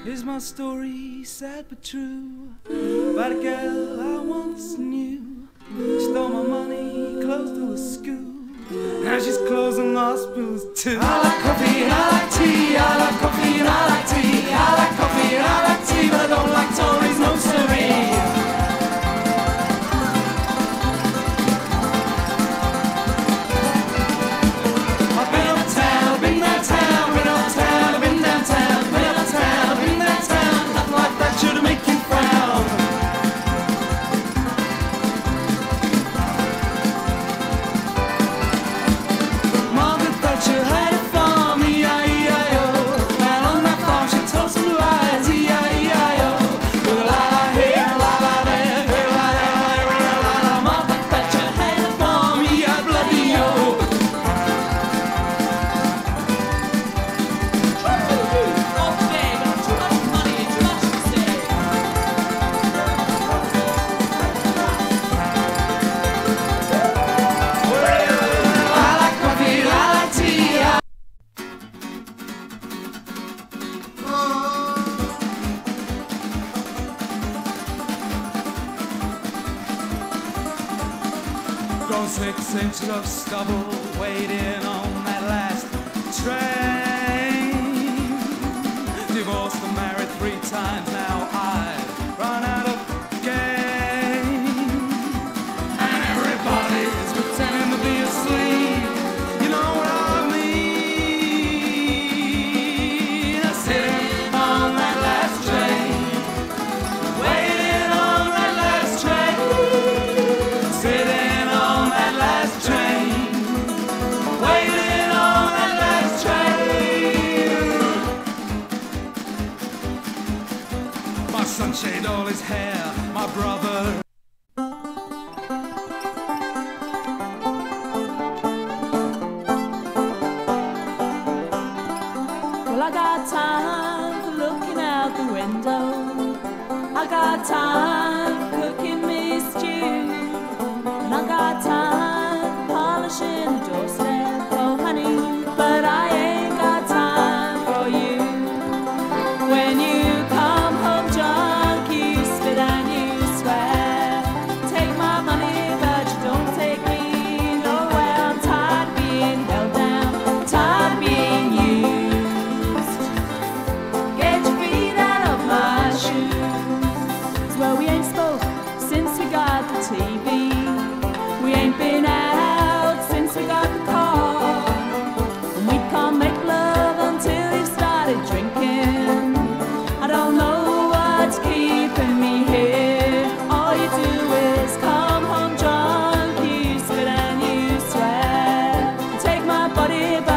Is my story sad but true, about a girl I once knew. She stole my money, closed all the school. Now she's closing hospitals too. I like coffee and I like tea. I like coffee and I like tea. I like coffee and I like tea, but I don't like Tories, no siree. Grown 6 inches of stubble, waiting on that last train. Divorced and married 3 times now, I've run out of game. And everybody's pretending to be asleep, you know what I mean? I'm sitting on that last train, waiting on that last train, sitting sunshade all his hair, my brother. Well, I got time for looking out the window. I got time for cooking me stew. And I got time for polishing the doorstep, oh honey, but I ain't got time for you. When you come home drunk, you spit and you swear. Take my money, but you don't take me nowhere. I'm tired of being held down, tired of being used. Get your feet out of my shoes. Well, we ain't spoke since we got the TV. We ain't been out since we got the car. And we can't make love until you started drinking. I don't know what's keeping me here. All you do is come home drunk, you spit and you swear. Take my body back.